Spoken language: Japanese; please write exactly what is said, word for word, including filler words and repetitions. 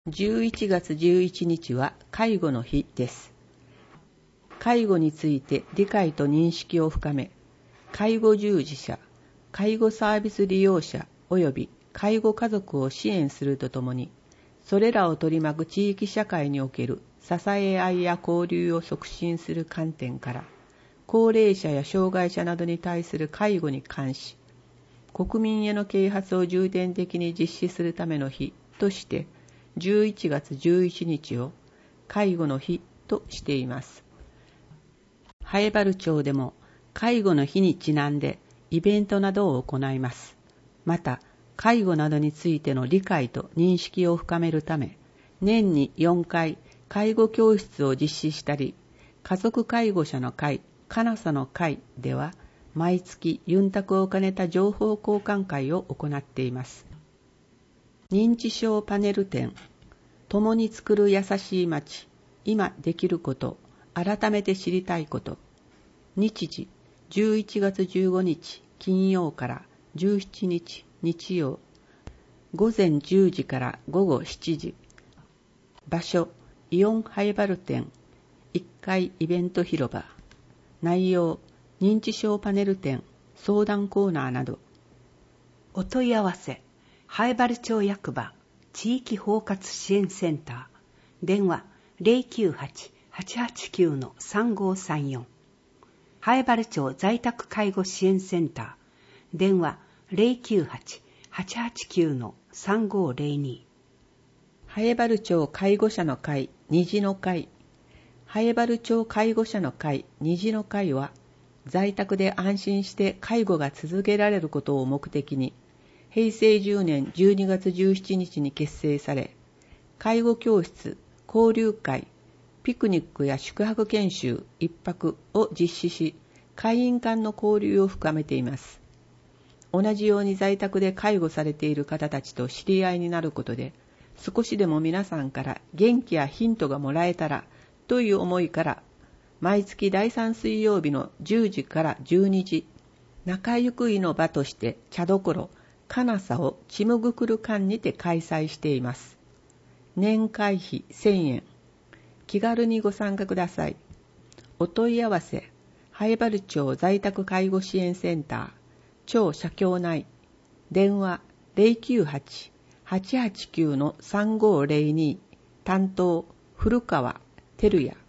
じゅういちがつじゅういちにちは介護の日です。介護について理解と認識を深め、介護従事者、介護サービス利用者及び介護家族を支援するとともに、それらを取り巻く地域社会における支え合いや交流を促進する観点から、高齢者や障害者などに対する介護に関し、国民への啓発を重点的に実施するための日として、じゅういちがつじゅういちにちを介護の日としています。南風原町でも介護の日にちなんでイベントなどを行います。また、介護などについての理解と認識を深めるため、年によんかい介護教室を実施したり、家族介護者の会、かなさの会では、毎月ユンタクを兼ねた情報交換会を行っています。認知症パネル展、共に作る優しい街、今できること、改めて知りたいこと。日時、じゅういちがつじゅうごにち金曜からじゅうしちにち日曜、午前じゅうじから午後しちじ。場所、イオンハイバル店、いっかいイベント広場。内容、認知症パネル展、相談コーナーなど。 お問い合わせ、南風原町役場地域包括支援センター、電話 ゼロきゅうはち はちはちきゅう さんごさんよん。南風原町在宅介護支援センター、電話 ゼロきゅうはち はちはちきゅう さんごゼロに。 南風原町介護者の会、虹の会。南風原町介護者の会、虹の会は、在宅で安心して介護が続けられることを目的に、へいせいじゅうねんじゅうにがつじゅうしちにちに結成され、介護教室、交流会、ピクニックや宿泊研修一泊を実施し、会員間の交流を深めています。同じように在宅で介護されている方たちと知り合いになることで、少しでも皆さんから元気やヒントがもらえたらという思いから、毎月だいさん水曜日のじゅうじからじゅうにじ、仲ゆくいの場として茶どころ、かなさをちむぐくる館にて開催しています。年会費せんえん。気軽にご参加ください。お問い合わせ、南風原町在宅介護支援センター、町社協内、電話 ゼロきゅうはち はちはちきゅう さんごゼロに、担当、古川照也。